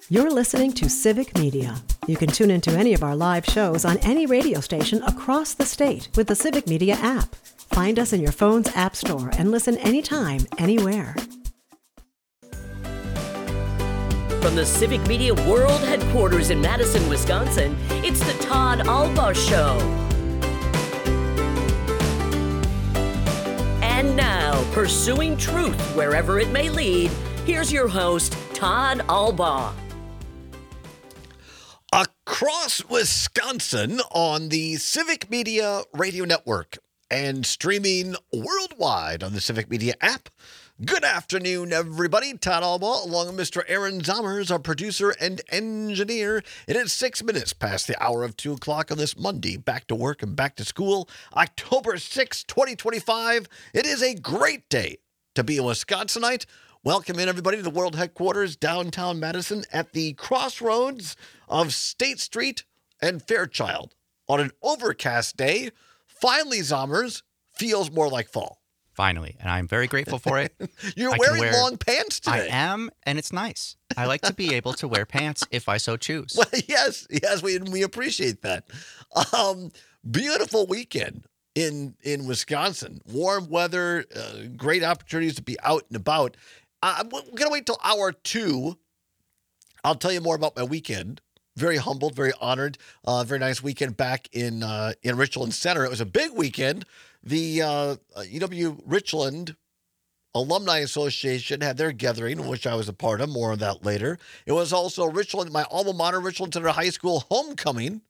You're listening to Civic Media. You can tune into any of our live shows on any radio station across the state with the Civic Media app. Find us in your phone's app store and listen anytime, anywhere. From the Civic Media World Headquarters in Madison, Wisconsin, it's the Todd Albaugh Show. And now, pursuing truth wherever it may lead, here's your host, Todd Albaugh. Across Wisconsin on the Civic Media Radio Network and streaming worldwide on the Civic Media app. Good afternoon, everybody. Todd Albaugh, along with Mr. Aaron Zommers, our producer and engineer. It is 6 minutes past the hour of 2 o'clock on this Monday. Back to work and back to school. October 6, 2025. It is a great day to be a Wisconsinite. Welcome in, everybody, to the World Headquarters, downtown Madison, at the crossroads of State Street and Fairchild. On an overcast day, finally, Zommers, feels more like fall. Finally, and I'm very grateful for it. You're wearing long pants today. I am, and it's nice. I like to be able to wear pants if I so choose. Well, yes, we appreciate that. Beautiful weekend in Wisconsin. Warm weather, great opportunities to be out and about. We're going to wait till hour 2. I'll tell you more about my weekend. Very humbled, very honored. Very nice weekend back in Richland Center. It was a big weekend. The UW Richland Alumni Association had their gathering, which I was a part of. More of that later. It was also Richland, my alma mater, Richland Center High School homecoming.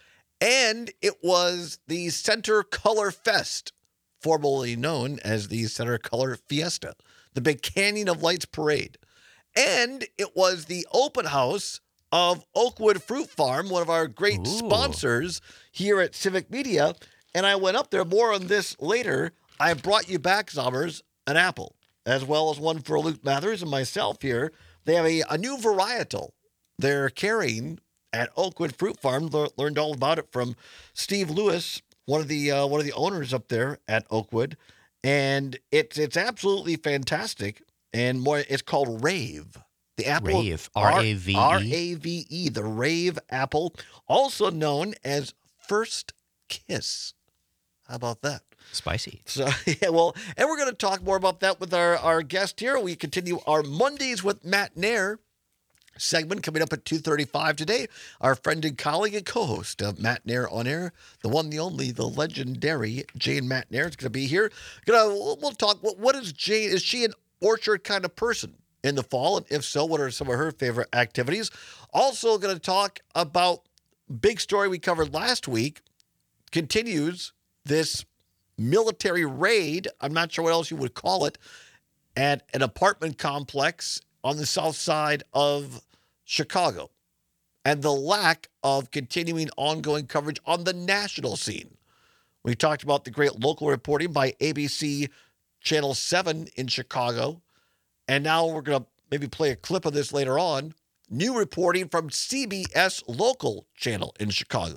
And it was the Center Color Fest, formerly known as the Center Color Fiesta, the big Canyon of Lights parade. And it was the open house of Oakwood Fruit Farm, one of our great sponsors here at Civic Media. And I went up there. More on this later. I brought you back, Zommers, an apple, as well as one for Luke Mathers and myself here. They have a new varietal they're carrying at Oakwood Fruit Farm. Learned all about it from Steve Lewis, one of the owners up there at Oakwood. And it's absolutely fantastic. And more, it's called Rave. The apple, Rave, R-A-V-E. R-A-V-E, the Rave apple, also known as First Kiss. How about that? Spicy. So, yeah, well, and we're going to talk more about that with our guest here. We continue our Mondays with Matt Nair segment coming up at 2:35 today. Our friend and colleague and co-host of Matt Nair on Air, the one, the only, the legendary Jane Matt Nair is going to be here. We'll talk. What is Jane? Is she an orchard kind of person in the fall? And if so, what are some of her favorite activities? Also going to talk about big story we covered last week. Continues this military raid, I'm not sure what else you would call it, at an apartment complex on the south side of Chicago, and the lack of continuing ongoing coverage on the national scene. We talked about the great local reporting by ABC Channel 7 in Chicago, and now we're going to maybe play a clip of this later on. New reporting from CBS local channel in Chicago.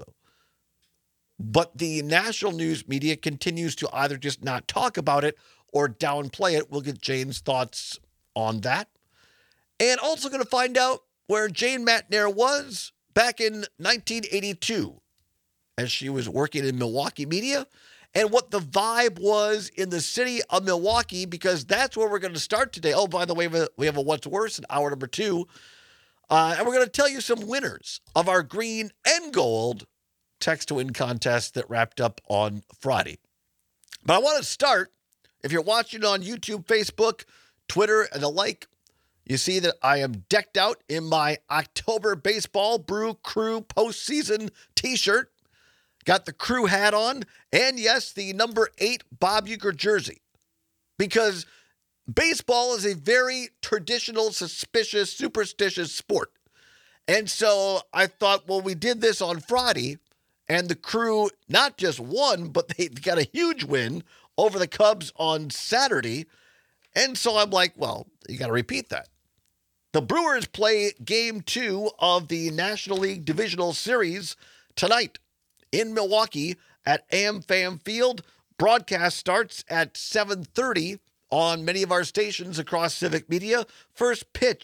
But the national news media continues to either just not talk about it or downplay it. We'll get Jane's thoughts on that. And also going to find out where Jane Matt Nair was back in 1982 as she was working in Milwaukee media, and what the vibe was in the city of Milwaukee, because that's where we're going to start today. Oh, by the way, we have a What's Worse in hour number 2. And we're going to tell you some winners of our green and gold text to win contest that wrapped up on Friday. But I want to start, if you're watching on YouTube, Facebook, Twitter, and the like, you see that I am decked out in my October Baseball Brew Crew postseason t-shirt. Got the crew hat on, and yes, the number 8 Bob Uecker jersey. Because baseball is a very traditional, superstitious sport. And so I thought, well, we did this on Friday, and the crew not just won, but they got a huge win over the Cubs on Saturday. And so I'm like, well, you got to repeat that. The Brewers play Game 2 of the National League Divisional Series tonight in Milwaukee at AmFam Field. Broadcast starts at 7:30 on many of our stations across Civic Media. First pitch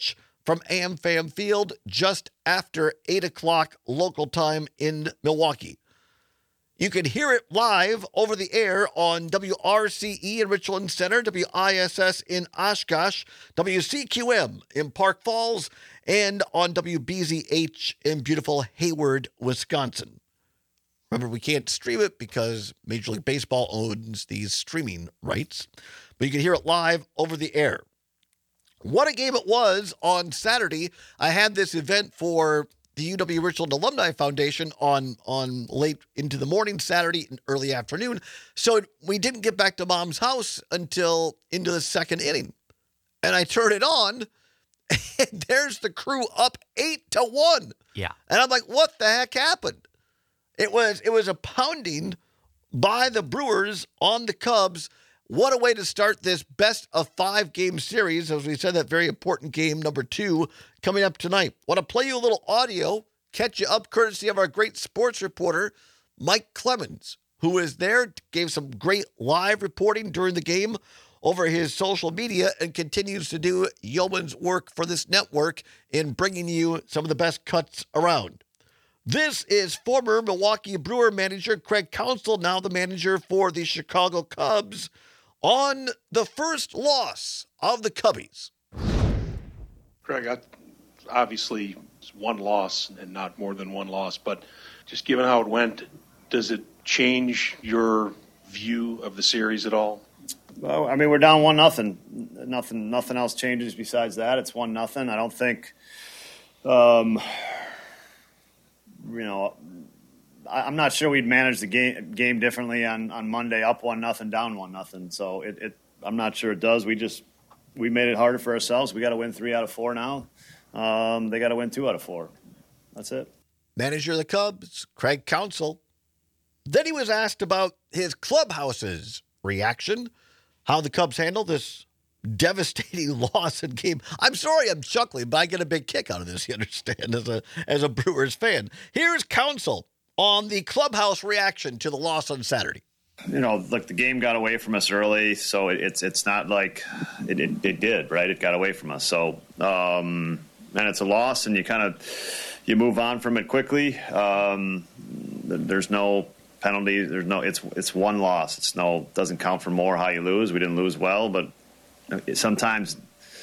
from AmFam Field just after 8 o'clock local time in Milwaukee. You can hear it live over the air on WRCE in Richland Center, WISS in Oshkosh, WCQM in Park Falls, and on WBZH in beautiful Hayward, Wisconsin. Remember, we can't stream it because Major League Baseball owns these streaming rights, but you can hear it live over the air. What a game it was on Saturday. I had this event for the UW Richland Alumni Foundation on late into the morning Saturday and early afternoon. So we didn't get back to Mom's house until into the second inning. And I turn it on, and there's the Crew up 8-1. Yeah. And I'm like, what the heck happened? It was a pounding by the Brewers on the Cubs. What a way to start this best of 5 game series. As we said, that very important game number 2 coming up tonight. Want to play you a little audio, catch you up courtesy of our great sports reporter, Mike Clemens, who was there, gave some great live reporting during the game over his social media and continues to do yeoman's work for this network in bringing you some of the best cuts around. This is former Milwaukee Brewer manager Craig Counsell, now the manager for the Chicago Cubs, on the first loss of the Cubbies. Craig, obviously it's one loss and not more than one loss, but just given how it went, does it change your view of the series at all? Well, I mean, we're down 1-0. Nothing else changes besides that. It's 1-0. I don't think, I'm not sure we'd manage the game differently on Monday, up 1-0, down 1-0. So I'm not sure it does. We made it harder for ourselves. We got to win 3 out of 4 now. They got to win 2 out of 4. That's it. Manager of the Cubs, Craig Counsell. Then he was asked about his clubhouse's reaction, how the Cubs handled this devastating loss in game. I'm sorry I'm chuckling, but I get a big kick out of this, you understand, as a Brewers fan. Here's Counsell on the clubhouse reaction to the loss on Saturday. Look, the game got away from us early, so it's not like it did, right? It got away from us. So, and it's a loss, and you move on from it quickly. There's no penalty. It's one loss. Doesn't count for more how you lose. We didn't lose well, but sometimes,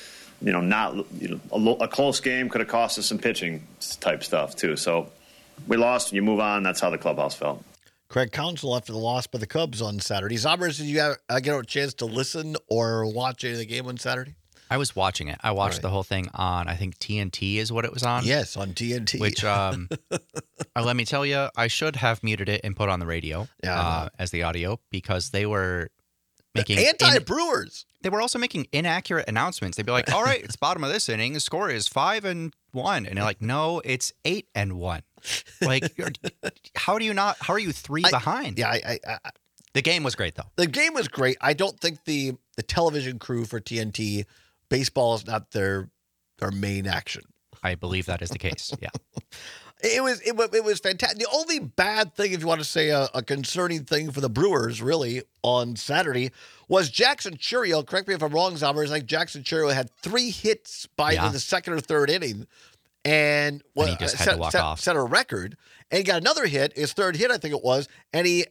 a close game could have cost us some pitching type stuff too. So we lost, and you move on. That's how the clubhouse felt. Craig Counsell after the loss by the Cubs on Saturday. Zombers, did you get a chance to listen or watch any of the game on Saturday? I was watching it. I watched the whole thing on, I think TNT is what it was on. Yes, on TNT. Which, let me tell you, I should have muted it and put on the radio as the audio because they were making anti-Brewers. They were also making inaccurate announcements. They'd be like, all right, it's bottom of this inning. The score is 5-1. And they're like, no, it's 8-1. Like, how are you 3 behind? Yeah, the game was great, though. The game was great. I don't think the television crew for TNT, baseball is not their main action. I believe that is the case, yeah. It was fantastic. The only bad thing, if you want to say a concerning thing for the Brewers, really, on Saturday, was Jackson Chourio. Correct me if I'm wrong, Zombers. Like Jackson Chourio had 3 hits by the second or third inning, and he just had to walk off. Set a record. And he got another hit, his third hit, I think it was, and he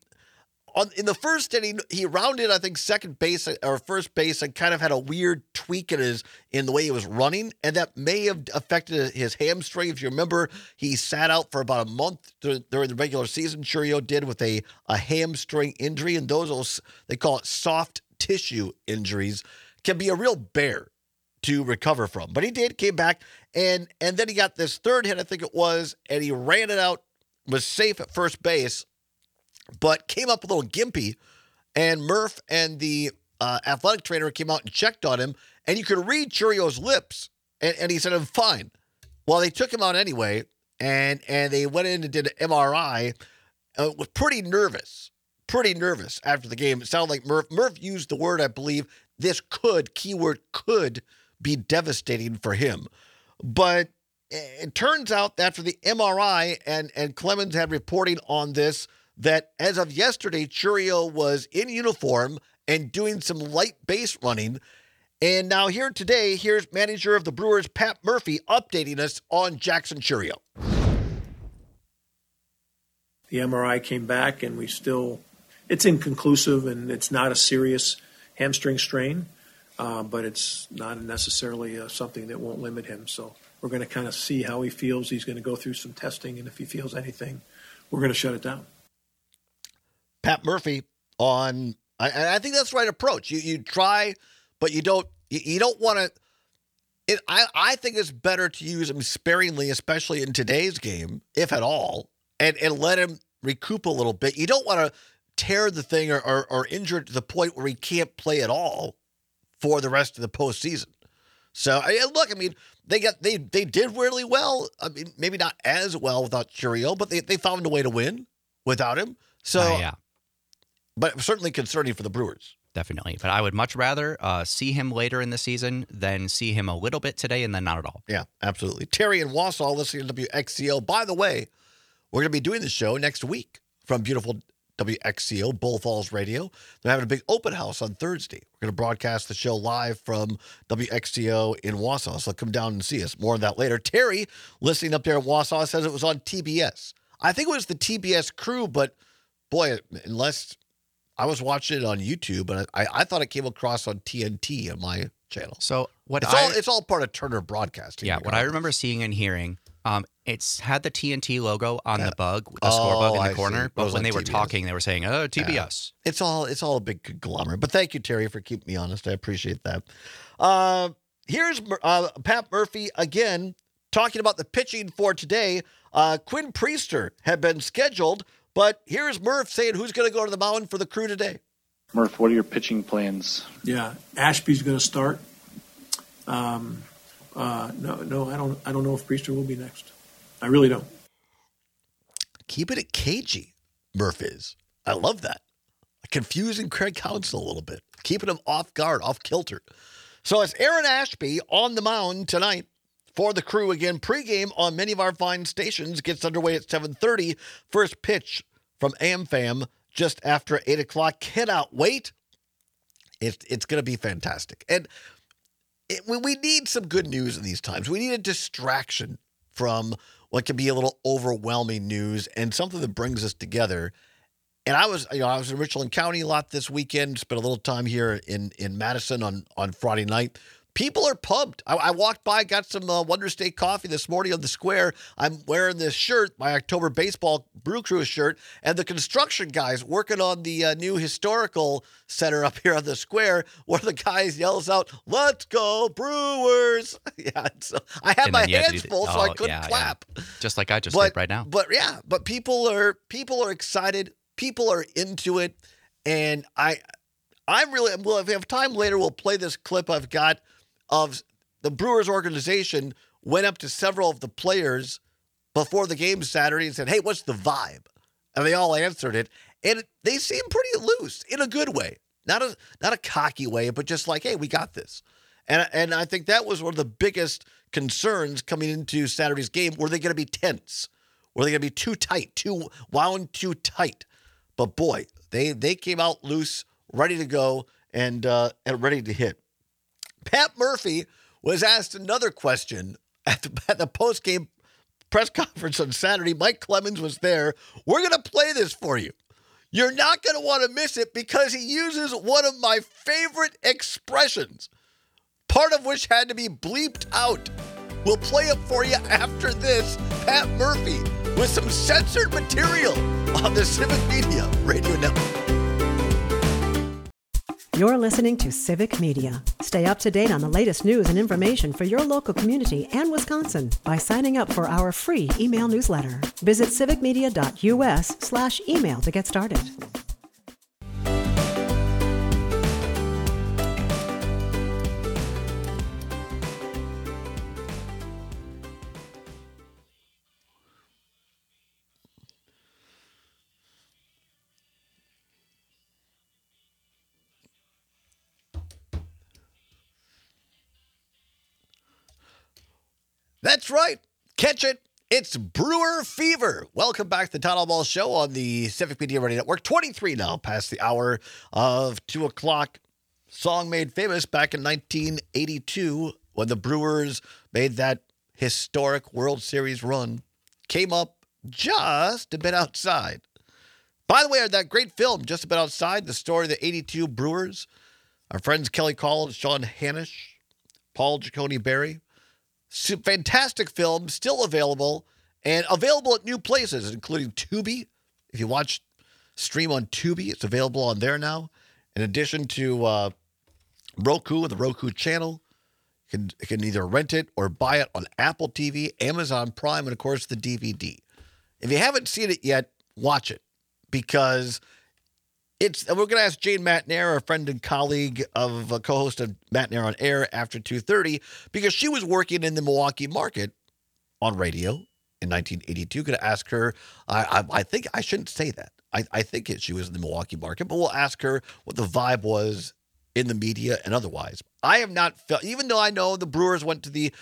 in the first inning, he rounded, I think, second base or first base and kind of had a weird tweak in the way he was running, and that may have affected his hamstring. If you remember, he sat out for about a month during the regular season. Chourio did with a hamstring injury, and those, they call it soft tissue injuries, can be a real bear to recover from. But he came back, and then he got this third hit, I think it was, and he ran it out, was safe at first base, but came up a little gimpy, and Murph and the athletic trainer came out and checked on him, and you could read Chourio's lips, and he said, I'm fine. Well, they took him out anyway, and they went in and did an MRI. Was pretty nervous after the game. It sounded like Murph used the word, I believe, keyword could be devastating for him. But it turns out that after the MRI, and Clemens had reporting on this, that as of yesterday, Chourio was in uniform and doing some light base running, And now here today, here's manager of the Brewers, Pat Murphy, updating us on Jackson Chourio. The MRI came back, and it's inconclusive, and it's not a serious hamstring strain, but it's not necessarily something that won't limit him. So we're going to kind of see how he feels. He's going to go through some testing, and if he feels anything, we're going to shut it down. Pat Murphy on, and I think that's the right approach. You try, but you don't want to. I think it's better to use him sparingly, especially in today's game, if at all, and let him recoup a little bit. You don't want to tear the thing or injure it to the point where he can't play at all for the rest of the postseason. So look, I mean, they did really well. I mean, maybe not as well without Chourio, but they found a way to win without him. So yeah. But certainly concerning for the Brewers. Definitely. But I would much rather see him later in the season than see him a little bit today and then not at all. Yeah, absolutely. Terry in Wausau listening to WXCO. By the way, we're going to be doing the show next week from beautiful WXCO, Bull Falls Radio. They're having a big open house on Thursday. We're going to broadcast the show live from WXCO in Wausau, so come down and see us. More on that later. Terry, listening up there in Wausau, says it was on TBS. I think it was the TBS crew, but boy, unless I was watching it on YouTube, and I thought it came across on TNT on my channel. So it's all part of Turner Broadcasting. Yeah, what I remember seeing and hearing, it's had the TNT logo on the bug, the score bug in the corner. But when they were talking, they were saying, TBS. It's all a big conglomerate. But thank you, Terry, for keeping me honest. I appreciate that. Here's Pat Murphy again talking about the pitching for today. Quinn Priester had been scheduled, but here's Murph saying who's going to go to the mound for the Crew today. Murph, what are your pitching plans? Yeah, Ashby's going to start. No, I don't know if Priester will be next. I really don't. Keep it cagey, Murph is. I love that. Confusing Craig Counsell a little bit. Keeping him off guard, off kilter. So it's Aaron Ashby on the mound tonight for the Crew. Again, pregame on many of our fine stations gets underway at 7:30. First pitch from AmFam just after 8 o'clock. Cannot wait. It's going to be fantastic. And we need some good news in these times. We need a distraction from what can be a little overwhelming news and something that brings us together. And I was in Richland County a lot this weekend, spent a little time here in Madison on Friday night. People are pumped. I walked by, got some Wonder State coffee this morning on the square. I'm wearing this shirt, my October Baseball Brew Crew shirt, and the construction guys working on the new historical center up here on the square, one of the guys yells out, "Let's go Brewers!" Yeah, so I had my hands full, so I couldn't clap. Yeah. Just like I just did right now. But people are excited. People are into it, and well, if we have time later, we'll play this clip I've got of the Brewers organization went up to several of the players before the game Saturday and said, "Hey, what's the vibe?" And they all answered it, and they seem pretty loose in a good way, not a cocky way, but just like, "Hey, we got this." And I think that was one of the biggest concerns coming into Saturday's game. Were they going to be tense? Were they going to be too tight, too wound too tight? But boy, they came out loose, ready to go, and ready to hit. Pat Murphy was asked another question at the post-game press conference on Saturday. Mike Clemens was there. We're going to play this for you. You're not going to want to miss it because he uses one of my favorite expressions, part of which had to be bleeped out. We'll play it for you after this. Pat Murphy with some censored material on the Civic Media Radio Network. You're listening to Civic Media. Stay up to date on the latest news and information for your local community and Wisconsin by signing up for our free email newsletter. Visit civicmedia.us/email to get started. That's right. Catch it. It's Brewer Fever. Welcome back to the Town Hall Ball Show on the Civic Media Radio Network. 23 now, past the hour of 2 o'clock song made famous back in 1982 when the Brewers made that historic World Series run, came up just a bit outside. By the way, that great film, Just a Bit Outside, the story of the 82 Brewers, our friends Kelly Collins, Sean Hanish, Paul Giacone Berry. Fantastic film, still available, and available at new places, including Tubi. If you stream on Tubi, it's available on there now. In addition to Roku, the Roku channel, you can either rent it or buy it on Apple TV, Amazon Prime, and, of course, the DVD. If you haven't seen it yet, watch it, because we're going to ask Jane Matenaer, our friend and colleague of co-host of Matenaer on Air after 2:30, because she was working in the Milwaukee market on radio in 1982. Going to ask her, I think I shouldn't say that. I think she was in the Milwaukee market, but we'll ask her what the vibe was in the media and otherwise. I have not felt, even though I know the Brewers went to the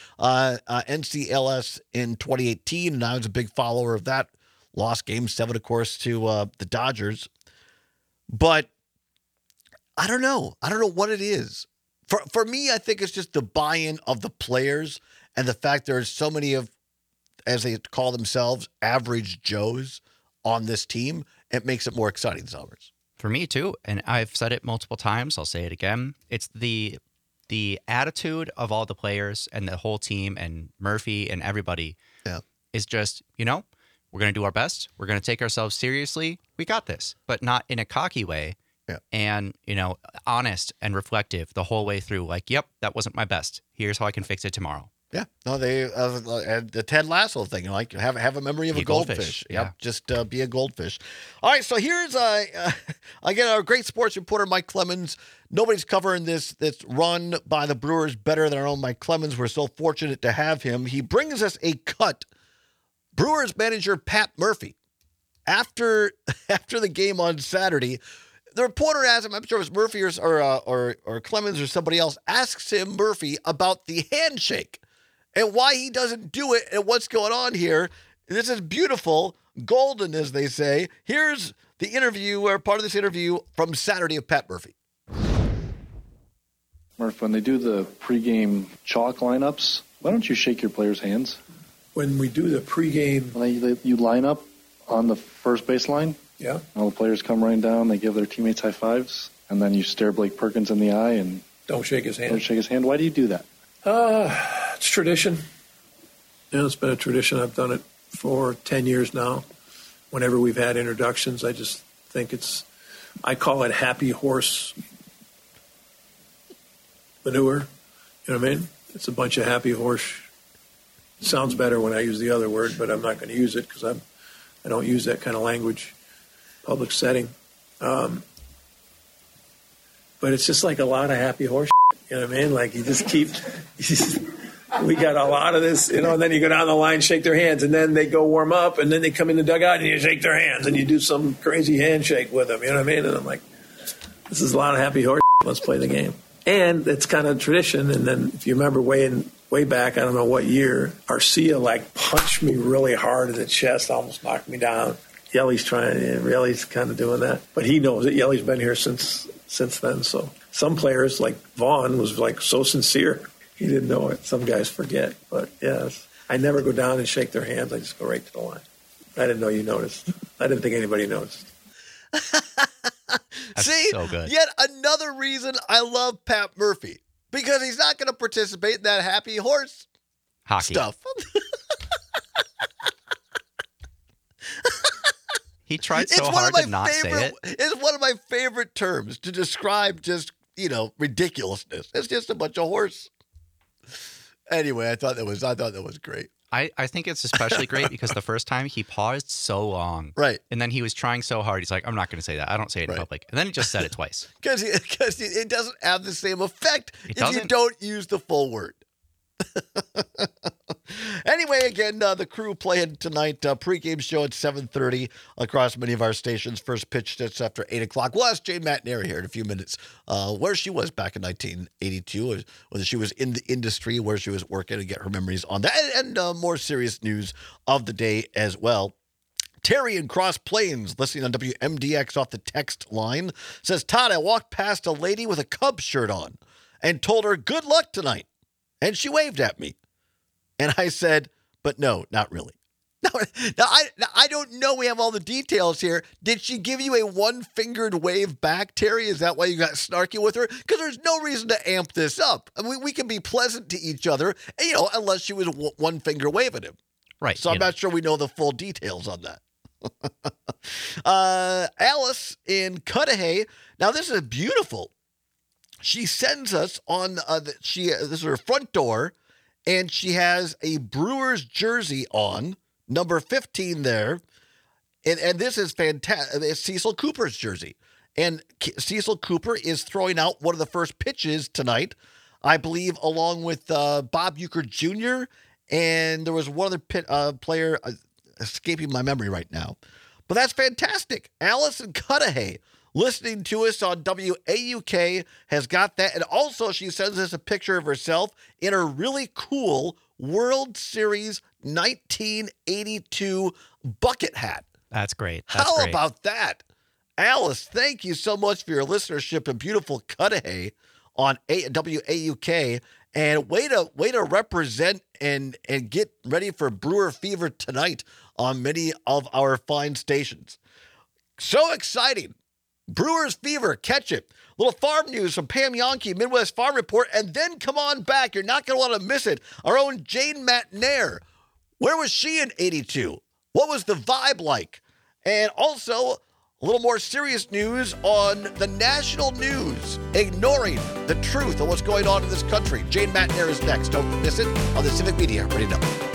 NCLS in 2018, and I was a big follower of that, lost Game 7, of course, to the Dodgers. But I don't know. I don't know what it is. For me, I think it's just the buy-in of the players and the fact there's so many of, as they call themselves, average Joes on this team. It makes it more exciting, Summers. For me, too. And I've said it multiple times. I'll say it again. It's the attitude of all the players and the whole team and Murphy and everybody is just, we're going to do our best. We're going to take ourselves seriously. We got this, but not in a cocky way. Yeah. And, honest and reflective the whole way through. Like, yep, that wasn't my best. Here's how I can fix it tomorrow. Yeah. No, they the Ted Lasso thing, like have a memory of a goldfish. Yeah. Yep. Just be a goldfish. All right. So here's again our great sports reporter Mike Clemens. Nobody's covering this run by the Brewers better than our own Mike Clemens. We're so fortunate to have him. He brings us a cut. Brewers manager Pat Murphy, after the game on Saturday, the reporter asks him, I'm sure it was Murphy or Clemens or somebody else, asks him, Murphy, about the handshake and why he doesn't do it and what's going on here. This is beautiful, golden, as they say. Here's the interview, or part of this interview from Saturday of Pat Murphy. Murph, when they do the pregame chalk lineups, why don't you shake your players' hands? When we do the pregame, you line up on the first baseline. Yeah. All the players come running down. They give their teammates high fives, and then you stare Blake Perkins in the eye and don't shake his hand. Don't shake his hand. Why do you do that? It's tradition. It's been a tradition. I've done it for 10 years now. Whenever we've had introductions, I just think I call it happy horse manure. You know what I mean? It's a bunch of happy horse. It sounds better when I use the other word, but I'm not going to use it because I don't use that kind of language, public setting. But it's just like a lot of happy horse. You know what I mean? Like you just keep. We got a lot of this, and then you go down the line, shake their hands, and then they go warm up, and then they come in the dugout and you shake their hands, and you do some crazy handshake with them. You know what I mean? And I'm like, this is a lot of happy horse. Let's play the game. And it's kind of tradition. And then if you remember way back, I don't know what year, Arcia punched me really hard in the chest, almost knocked me down. Yelly's kind of doing that, but he knows it. Yelly's been here since then. So some players like Vaughn was so sincere. He didn't know it. Some guys forget, but yes, I never go down and shake their hands. I just go right to the line. I didn't know you noticed. I didn't think anybody noticed. See, so good. Yet another reason I love Pat Murphy, because he's not going to participate in that happy horse Hockey stuff. He tried so hard to not say it. It's one of my favorite terms to describe just, ridiculousness. It's just a bunch of horse. Anyway, I thought that was great. I think it's especially great because the first time he paused so long. Right. And then he was trying so hard. He's like, I'm not going to say that. I don't say it in public. And then he just said it twice. Because it doesn't have the same effect if you doesn't. don't use the full word. Anyway, again, the Crew playing tonight. Pregame show at 7:30 across many of our stations. First pitch starts after 8 o'clock. We'll ask Jane Matenaer here in a few minutes where she was back in 1982, whether she was in the industry, where she was working, and get her memories on that, and more serious news of the day as well. Terry in Cross Plains, listening on WMDX off the text line, says, Todd, I walked past a lady with a Cubs shirt on and told her good luck tonight. And she waved at me. And I said, but no, not really. Now, I don't know. We have all the details here. Did she give you a one-fingered wave back, Terry? Is that why you got snarky with her? Because there's no reason to amp this up. I mean, we can be pleasant to each other, unless she was one finger waving him. Right. So I'm not sure we know the full details on that. Alice in Cudahy. Now, this is beautiful. She sends us on, this is her front door, and she has a Brewers jersey on, number 15 there. And this is fantastic. It's Cecil Cooper's jersey. And Cecil Cooper is throwing out one of the first pitches tonight, I believe, along with Bob Uecker Jr., and there was one other player escaping my memory right now. But that's fantastic. Alice in Cudahy, listening to us on WAUK, has got that. And also she sends us a picture of herself in her really cool World Series 1982 bucket hat. That's great. How about that? Alice, thank you so much for your listenership in beautiful Cudahy on WAUK. And way to represent and get ready for Brewer Fever tonight on many of our fine stations. So exciting. Brewers Fever, catch it. Little farm news from Pam Yonke, Midwest Farm Report, and then come on back. You're not going to want to miss it. Our own Jane McNair. Where was she in 82? What was the vibe like? And also, a little more serious news on the national news, ignoring the truth of what's going on in this country. Jane McNair is next. Don't miss it on the Civic Media Radio Network.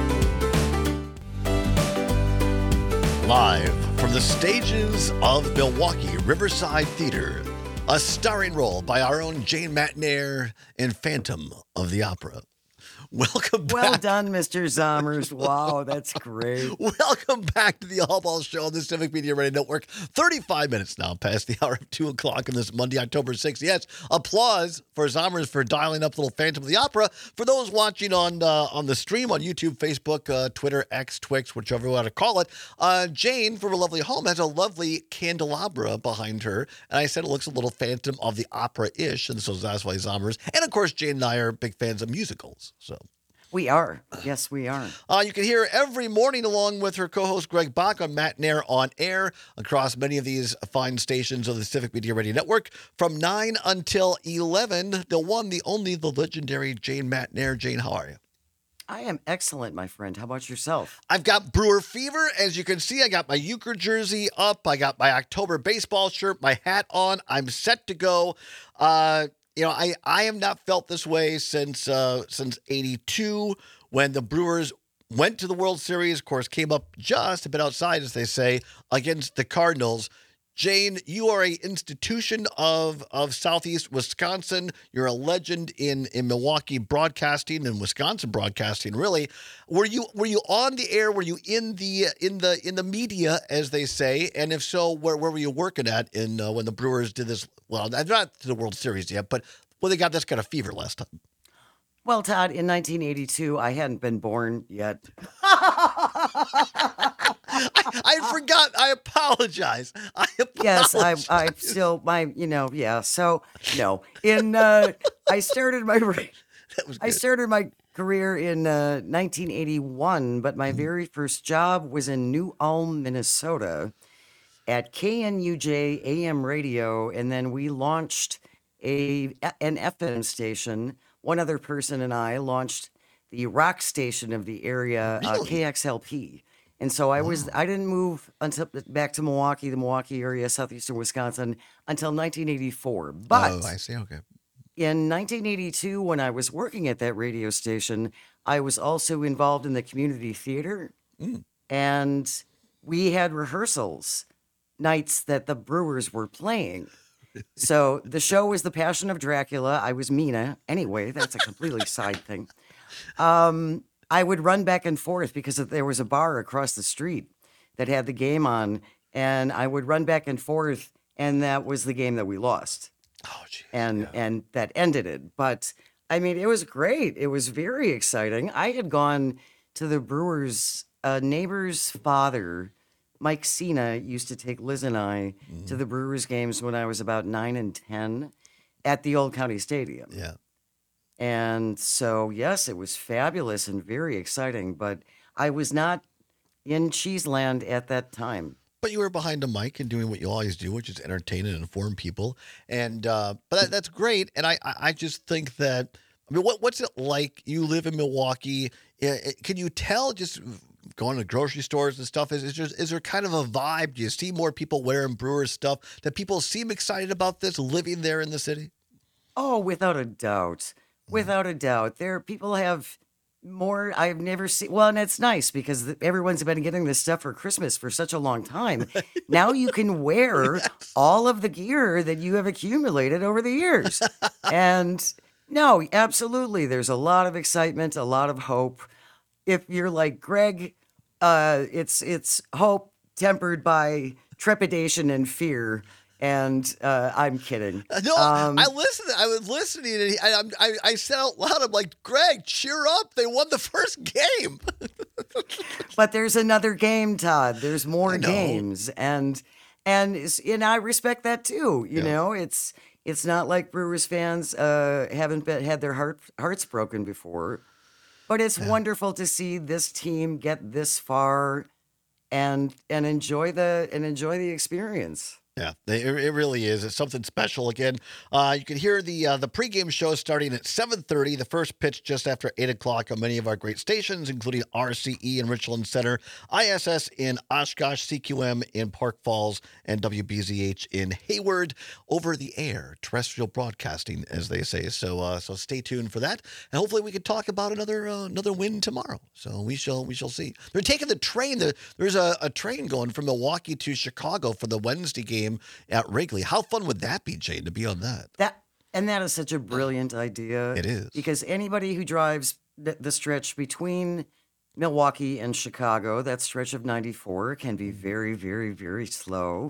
Live from the stages of Milwaukee Riverside Theater, a starring role by our own Jane McNair in Phantom of the Opera. Welcome back. Well done, Mr. Zommers. Wow, that's great. Welcome back to the All Ball Show on the Civic Media Radio Network. 35 minutes now past the hour of 2 o'clock on this Monday, October 6th. Yes, applause for Zommers for dialing up little Phantom of the Opera. For those watching on the stream on YouTube, Facebook, Twitter, X, Twix, whichever you want to call it, Jane from her lovely home has a lovely candelabra behind her. And I said it looks a little Phantom of the Opera-ish, and so that's why Zommers. And, of course, Jane and I are big fans of musicals, so. We are. Yes, we are. You can hear her every morning along with her co-host Greg Bach on Matt Nair on Air across many of these fine stations of the Civic Media Radio Network from 9 until 11. The one, the only, the legendary Jane Matt Nair. Jane, how are you? I am excellent, my friend. How about yourself? I've got Brewer Fever. As you can see, I got my Uecker jersey up. I got my October baseball shirt, my hat on. I'm set to go. I have not felt this way since 82 when the Brewers went to the World Series, of course, came up just a bit outside, as they say, against the Cardinals. Jane, you are an institution of Southeast Wisconsin. You're a legend in Milwaukee broadcasting and Wisconsin broadcasting, really. Were you on the air? Were you in the media, as they say? And if so, where were you working at when the Brewers did this? Well, not to the World Series yet, but when they got this kind of fever last time. Well, Todd, in 1982, I hadn't been born yet. I forgot. I apologize. Yes, I still, So, no. I started my career in 1981, but my very first job was in New Ulm, Minnesota at KNUJ AM radio, and then we launched an FM station. One other person and I launched the rock station of the area, Really? KXLP. And so I didn't move back to Milwaukee, the Milwaukee area, southeastern Wisconsin, until 1984. But I see. Okay. in 1982, when I was working at that radio station, I was also involved in the community theater. And we had rehearsals nights that the Brewers were playing. So the show was The Passion of Dracula. I was Mina. Anyway, that's a completely side thing. I would run back and forth because there was a bar across the street that had the game on, and I would run back and forth, and that was the game that we lost. Oh, geez. And that ended it. But I mean, it was great. It was very exciting. I had gone to the Brewers' neighbor's father Mike Cena used to take Liz and I to the Brewers games when I was about 9 and 10 at the Old County Stadium. Yeah. And so, yes, it was fabulous and very exciting, but I was not in Cheeseland at that time. But you were behind a mic and doing what you always do, which is entertain and inform people. And but that's great. And I just think that, I mean, what's it like? You live in Milwaukee. Can you tell, just going to grocery stores and stuff, is there kind of a vibe? Do you see more people wearing Brewers stuff? That people seem excited about this, living there in the city? Oh, without a doubt. Without a doubt. People have more, I've never seen. Well, and it's nice because everyone's been getting this stuff for Christmas for such a long time. Now you can wear all of the gear that you have accumulated over the years. And no, absolutely. There's a lot of excitement, a lot of hope. If you're like Greg, it's hope tempered by trepidation and fear. And I'm kidding. No, I listened. I was listening, and I said out loud, "I'm like, Greg, cheer up! They won the first game." But there's another game, Todd. There's more games, and I respect that too. You know, it's not like Brewers fans haven't had their hearts broken before, but it's wonderful to see this team get this far and enjoy the experience. Yeah, it really is. It's something special. Again, you can hear the pregame show starting at 7:30. The first pitch just after 8 o'clock on many of our great stations, including RCE in Richland Center, ISS in Oshkosh, CQM in Park Falls, and WBZH in Hayward. Over the air, terrestrial broadcasting, as they say. So stay tuned for that, and hopefully we can talk about another win tomorrow. So we shall see. They're taking the train. There's a train going from Milwaukee to Chicago for the Wednesday game at Wrigley. How fun would that be, Jane, to be on that? That is such a brilliant idea. It is. Because anybody who drives the stretch between Milwaukee and Chicago, that stretch of 94 can be very, very, very slow.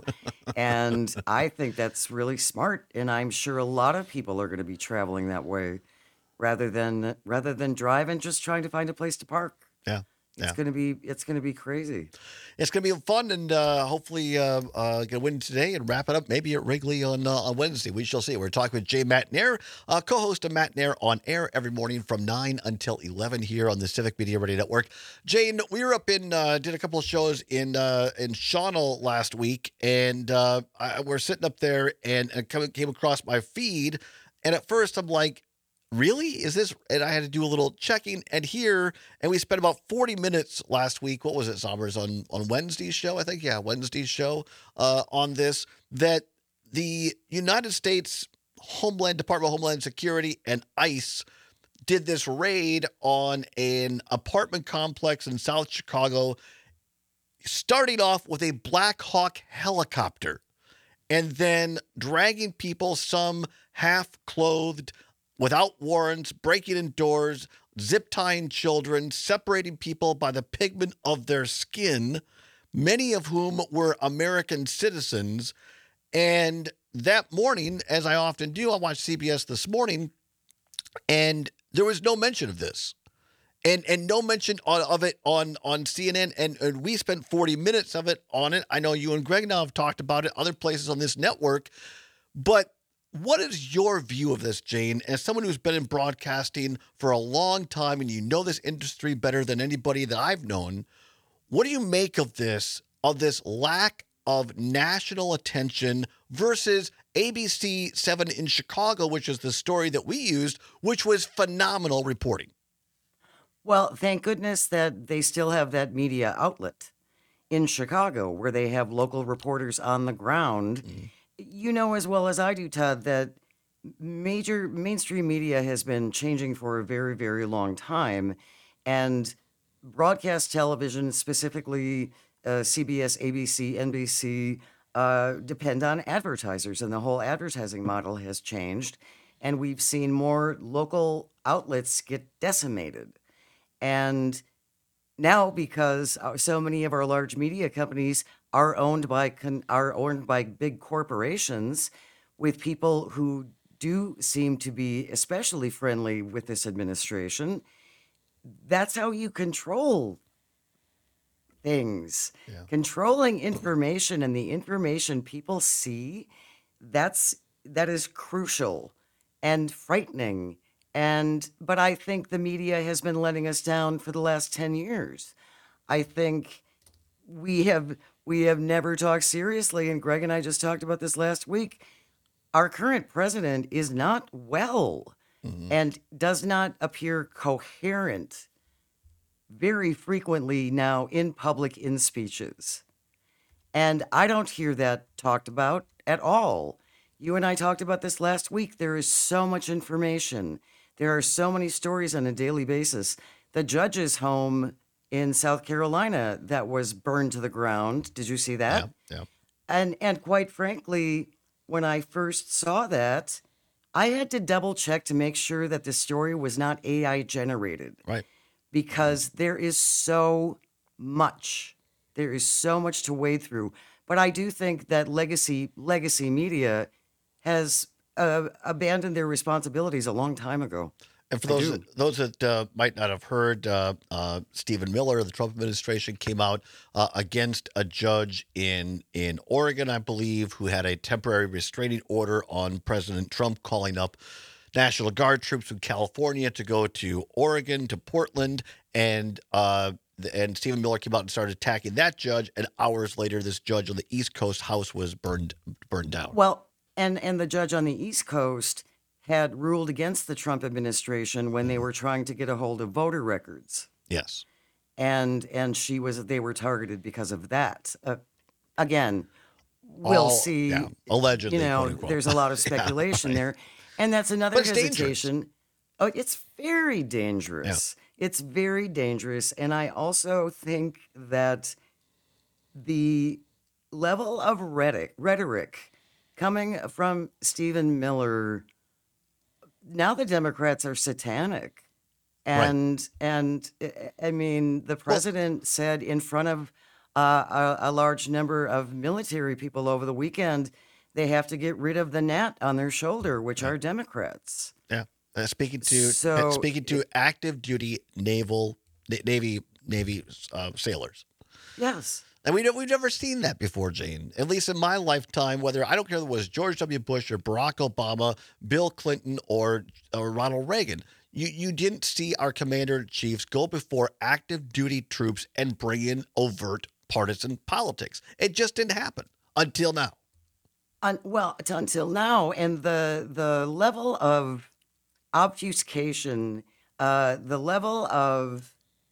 And I think that's really smart. And I'm sure a lot of people are going to be traveling that way rather than drive and just trying to find a place to park. Yeah. It's gonna be crazy. It's gonna be fun, and hopefully gonna win today and wrap it up maybe at Wrigley on Wednesday. We shall see. We're talking with Jay Matt Nair, co-host of Matt Nair on Air every morning from 9 until 11 here on the Civic Media Radio Network. Jane, we were up in did a couple of shows in Shawano last week, and we're sitting up there and came across my feed, and at first I'm like, really? Is this? And I had to do a little checking and we spent about 40 minutes last week. What was it, Sommers, on Wednesday's show? I think, yeah, Wednesday's show on this, that the United States Department of Homeland Security and ICE did this raid on an apartment complex in South Chicago, starting off with a Black Hawk helicopter and then dragging people, some half-clothed, without warrants, breaking in doors, zip-tying children, separating people by the pigment of their skin, many of whom were American citizens. And that morning, as I often do, I watched CBS This Morning, and there was no mention of this. And no mention of it on CNN, and we spent 40 minutes of it on it. I know you and Greg now have talked about it, other places on this network, but what is your view of this, Jane, as someone who's been in broadcasting for a long time and you know this industry better than anybody that I've known? What do you make of this lack of national attention versus ABC 7 in Chicago, which is the story that we used, which was phenomenal reporting? Well, thank goodness that they still have that media outlet in Chicago where they have local reporters on the ground. You know as well as I do, Todd, that major mainstream media has been changing for a very, very long time. And broadcast television, specifically CBS, ABC, NBC, depend on advertisers. And the whole advertising model has changed. And we've seen more local outlets get decimated. And now, because so many of our large media companies are owned by big corporations, with people who do seem to be especially friendly with this administration, that's how you control things. Yeah. Controlling information and the information people see, that is crucial and frightening. But I think the media has been letting us down for the last 10 years. I think we have never talked seriously, and Greg and I just talked about this last week. Our current president is not well and does not appear coherent very frequently now in public in speeches. And I don't hear that talked about at all. You and I talked about this last week. There is so much information. There are so many stories on a daily basis. The judge's home in South Carolina that was burned to the ground. Did you see that? Yeah. And quite frankly, when I first saw that, I had to double check to make sure that the story was not AI generated. Right. Because there is so much. There is so much to wade through. But I do think that legacy media has abandoned their responsibilities a long time ago. And for those that might not have heard, Stephen Miller of the Trump administration came out against a judge in Oregon, I believe, who had a temporary restraining order on President Trump, calling up National Guard troops from California to go to Oregon, to Portland, and Stephen Miller came out and started attacking that judge. And hours later, this judge on the East Coast house was burned down. Well, and the judge on the East Coast had ruled against the Trump administration when they were trying to get a hold of voter records. Yes. And they were targeted because of that. Again, we'll see. Yeah, allegedly. Quote, unquote. There's a lot of speculation there. And that's another hesitation. Dangerous. Oh, it's very dangerous. Yeah. It's very dangerous. And I also think that the level of rhetoric coming from Stephen Miller, now the Democrats are satanic. And I mean, the president said in front of a large number of military people over the weekend, they have to get rid of the gnat on their shoulder, which are Democrats. Yeah. Speaking to active duty Navy sailors. Yes. And we've never seen that before, Jane. At least in my lifetime, whether I don't care if it was George W. Bush or Barack Obama, Bill Clinton or Ronald Reagan. You didn't see our commander-in-chiefs go before active duty troops and bring in overt partisan politics. It just didn't happen until now. Until now, and the level of obfuscation, the level of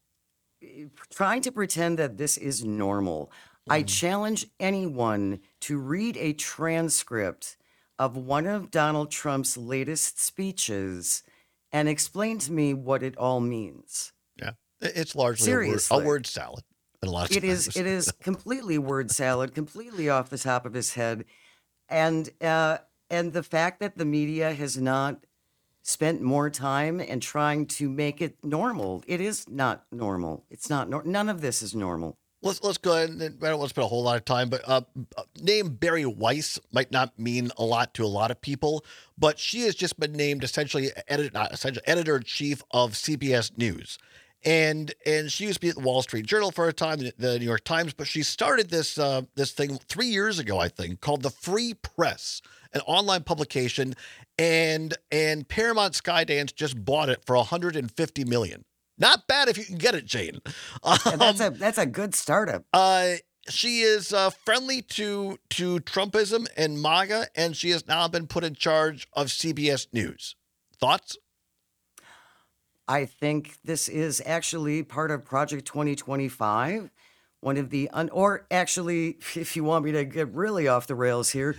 trying to pretend that this is normal. I challenge anyone to read a transcript of one of Donald Trump's latest speeches and explain to me what it all means. Yeah, it's largely a word salad. A lot of times. It is completely word salad, completely off the top of his head. And the fact that the media has not spent more time in trying to make it normal, it is not normal. It's not. None of this is normal. Let's go ahead. And I don't want to spend a whole lot of time, but name Barry Weiss might not mean a lot to a lot of people, but she has just been named essentially editor-in-chief of CBS News. And she used to be at the Wall Street Journal for a time, the New York Times, but she started this thing 3 years ago, I think, called the Free Press, an online publication, and Paramount Skydance just bought it for $150 million. Not bad if you can get it, Jane. That's a good startup. She is friendly to Trumpism and MAGA, and she has now been put in charge of CBS News. Thoughts? I think this is actually part of Project 2025. One of the, or actually, if you want me to get really off the rails here,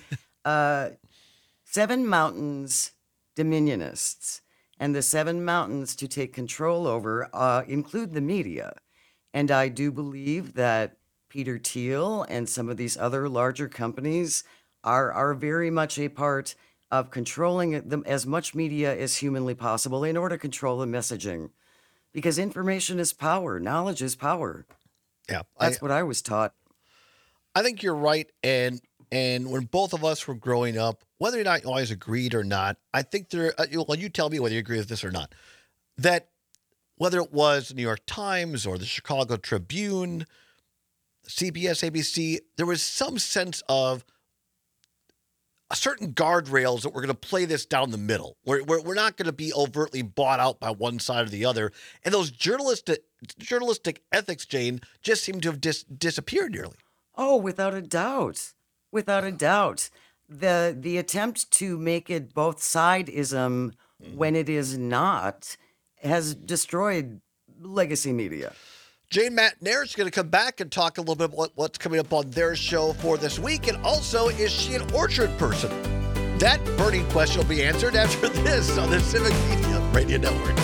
Seven Mountains Dominionists. And the Seven Mountains to take control over include the media. And I do believe that Peter Thiel and some of these other larger companies are very much a part of controlling them as much media as humanly possible in order to control the messaging. Because information is power. Knowledge is power. Yeah. That's what I was taught. I think you're right. And when both of us were growing up, whether or not you always agreed or not, I think you tell me whether you agree with this or not, that whether it was the New York Times or the Chicago Tribune, CBS, ABC, there was some sense of a certain guardrails that we're going to play this down the middle. We're not going to be overtly bought out by one side or the other. And those journalistic ethics, Jane, just seem to have disappeared nearly. Oh, without a doubt. Without a doubt. The attempt to make it both sideism when it is not has destroyed legacy media. Jane, Matt Nair is going to come back and talk a little bit about what's coming up on their show for this week. And also, is she an orchard person? That burning question will be answered after this on the Civic Media Radio Network.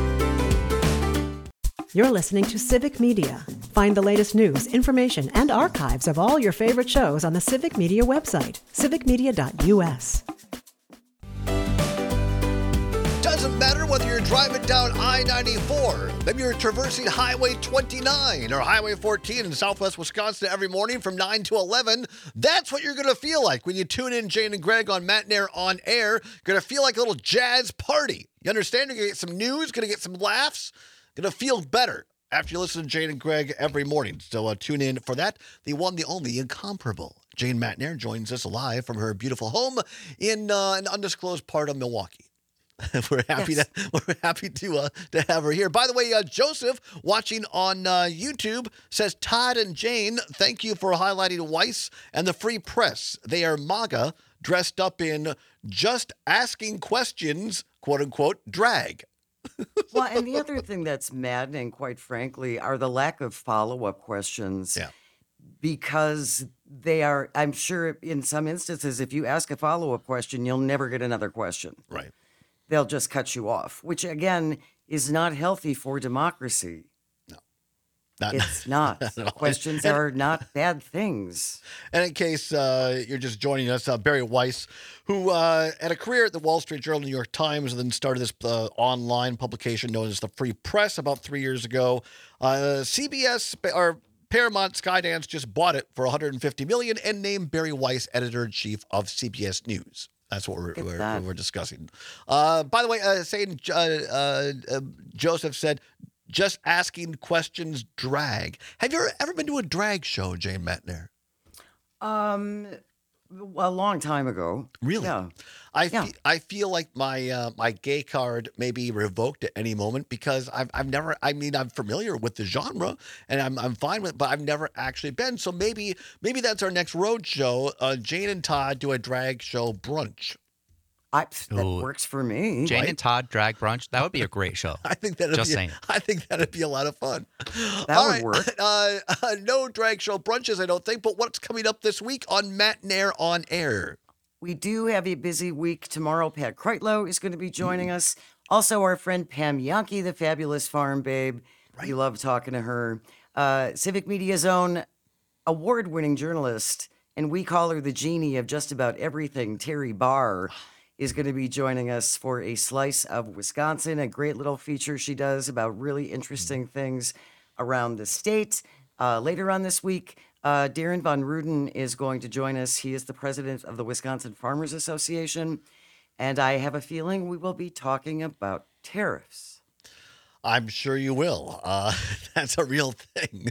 You're listening to Civic Media. Find the latest news, information, and archives of all your favorite shows on the Civic Media website, civicmedia.us. Doesn't matter whether you're driving down I-94, maybe you're traversing Highway 29 or Highway 14 in southwest Wisconsin every morning from 9 to 11. That's what you're going to feel like when you tune in Jane and Greg on Matt Nair on Air. You're going to feel like a little jazz party. You understand? You're going to get some news, going to get some laughs, going to feel better after you listen to Jane and Greg every morning. So tune in for that. The one, the only, incomparable Jane Matt Nair joins us live from her beautiful home in an undisclosed part of Milwaukee. We're happy to have her here. By the way, Joseph, watching on YouTube, says, Todd and Jane, thank you for highlighting Weiss and the Free Press. They are MAGA dressed up in just asking questions, quote unquote, drag. Well, and the other thing that's maddening, quite frankly, are the lack of follow-up questions. Yeah. Because they are, I'm sure in some instances, if you ask a follow-up question, you'll never get another question. Right. They'll just cut you off, which again is not healthy for democracy. No, it's not. Questions are not bad things. And in case you're just joining us, Barry Weiss, who had a career at the Wall Street Journal, New York Times, and then started this online publication known as the Free Press about 3 years ago. CBS or Paramount Skydance just bought it for $150 million and named Barry Weiss editor-in-chief of CBS News. That's what we're discussing. By the way, Joseph said, just asking questions drag. Have you ever been to a drag show, Jane Matt Nair? A long time ago. Really? Yeah. I feel like my gay card may be revoked at any moment because I've never. I mean, I'm familiar with the genre and I'm fine with it, but I've never actually been. So maybe that's our next road show. Jane and Todd do a drag show brunch. That works for me. Jane and Todd drag brunch. That would be a great show. I think that'd be a lot of fun. That would work. No drag show brunches, I don't think. But what's coming up this week on Matt Nair on Air? We do have a busy week tomorrow. Pat Kreitlow is going to be joining us. Also, our friend Pam Yankee, the fabulous farm babe. Right. We love talking to her. Civic Media's own award-winning journalist, and we call her the genie of just about everything, Terry Barr, is going to be joining us for a slice of Wisconsin, a great little feature she does about really interesting things around the state. Later on this week, Darren Von Ruden is going to join us. He is the president of the Wisconsin Farmers Association, and I have a feeling we will be talking about tariffs. I'm sure you will. That's a real thing.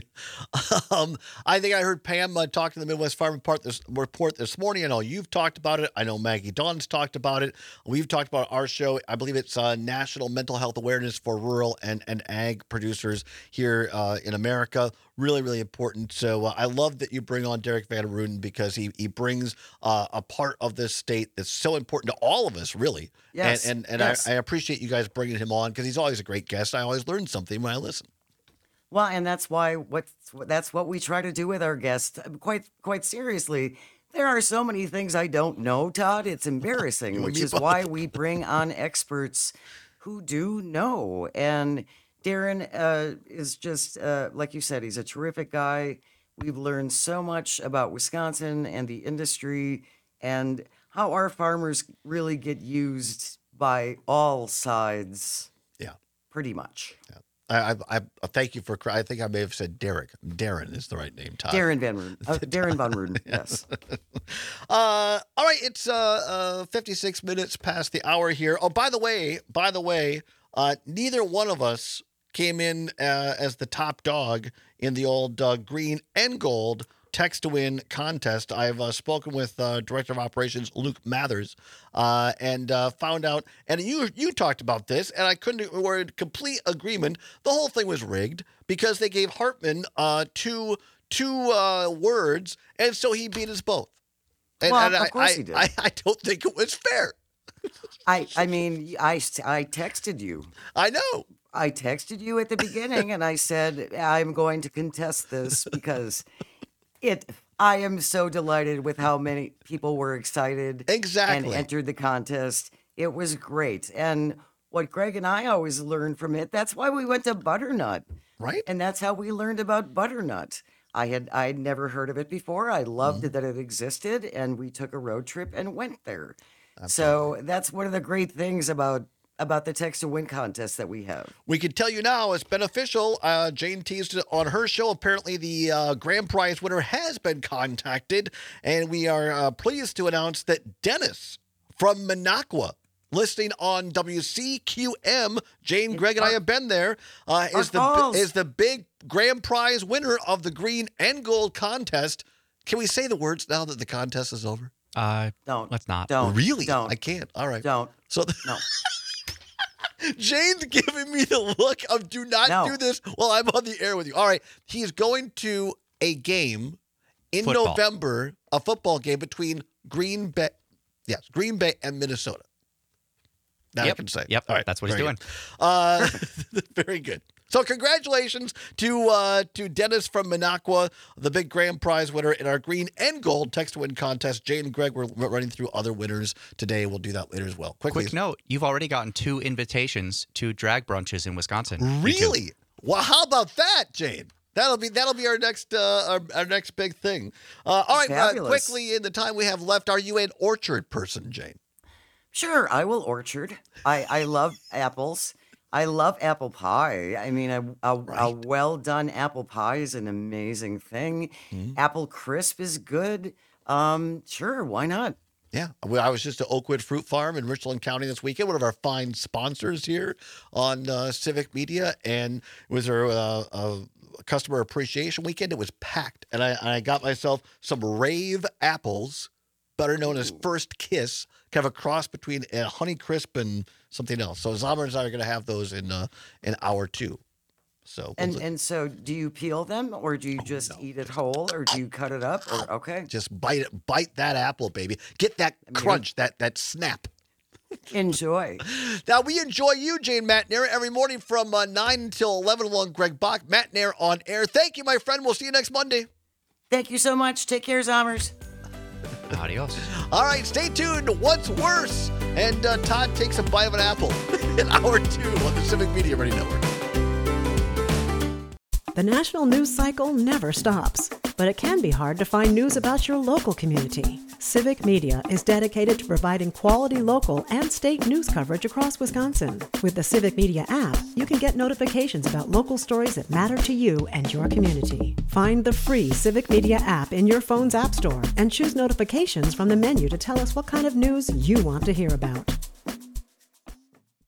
I think I heard Pam talk to the Midwest Farm Report this morning. I know you've talked about it. I know Maggie Dawn's talked about it. We've talked about our show. I believe it's National Mental Health Awareness for Rural and Ag Producers here in America. Really, really important. So I love that you bring on Derek Van Ruden because he brings a part of this state that's so important to all of us, really. Yes. And yes. I appreciate you guys bringing him on because he's always a great guest. I always learn something when I listen. Well, and that's what we try to do with our guests. Quite seriously, there are so many things I don't know, Todd. It's embarrassing, which is why we bring on experts who do know. And Darren is just, like you said, he's a terrific guy. We've learned so much about Wisconsin and the industry and how our farmers really get used by all sides. Yeah. Pretty much. Yeah. I thank you for. I think I may have said Derek. Darren is the right name. Todd. Darren Van Ruden. Darren Von Ruden. Yes. All right. It's 56 minutes past the hour here. Oh, by the way, neither one of us came in as the top dog in the old green and gold text to win contest. I've spoken with Director of Operations Luke Mathers and found out, and you talked about this, and we're in complete agreement. The whole thing was rigged because they gave Hartman two words, and so he beat us both. And, of course he did. I don't think it was fair. I mean, I texted you. I know. I texted you at the beginning, and I said, I'm going to contest this because I am so delighted with how many people were excited and entered the contest. It was great. And what Greg and I always learned from it, that's why we went to Butternut. Right. And that's how we learned about Butternut. I'd never heard of it before. I loved that it existed, and we took a road trip and went there. Absolutely. So that's one of the great things about the Text to Win contest that we have. We can tell you now it's beneficial. Jane teased it on her show. Apparently, the grand prize winner has been contacted, and we are pleased to announce that Dennis from Minocqua, listening on WCQM, Jane, Greg, and I have been there, is the big grand prize winner of the green and gold contest. Can we say the words now that the contest is over? Don't. Let's not. Don't. Really? Don't. I can't. All right. Don't. So no. Jane's giving me the look of do not do this while I'm on the air with you. All right. He's going to a game in November, a football game between Green Bay and Minnesota. That I can say. Yep. All right. That's what he's doing. Very good. So congratulations to Dennis from Minocqua, the big grand prize winner in our green and gold text to win contest. Jane and Greg, we're running through other winners today. We'll do that later as well. Quick note: you've already gotten 2 invitations to drag brunches in Wisconsin. Really? Well, how about that, Jane? That'll be our next our next big thing. All right, quickly in the time we have left, are you an orchard person, Jane? Sure, I will orchard. I love apples. I love apple pie. I mean, a well-done apple pie is an amazing thing. Apple crisp is good. Sure, why not? Yeah, I was just at Oakwood Fruit Farm in Richland County this weekend, one of our fine sponsors here on Civic Media, and it was our customer appreciation weekend. It was packed, and I got myself some Rave apples, better known as First Kiss, kind of a cross between a Honey Crisp and something else. So Zomer and I are going to have those in hour 2. So and so, do you peel them, or do you just eat it whole, or do you cut it up? Or just bite that apple, baby. Get that crunch, that snap. Enjoy. Now we enjoy you, Jane McNair, every morning from 9 until 11 along Greg Bach. McNair on air. Thank you, my friend. We'll see you next Monday. Thank you so much. Take care, Zomers. Adios. All right, stay tuned. What's worse? And Todd takes a bite of an apple in hour 2 on the Civic Media Ready Network. The national news cycle never stops, but it can be hard to find news about your local community. Civic Media is dedicated to providing quality local and state news coverage across Wisconsin. With the Civic Media app, you can get notifications about local stories that matter to you and your community. Find the free Civic Media app in your phone's app store and choose notifications from the menu to tell us what kind of news you want to hear about.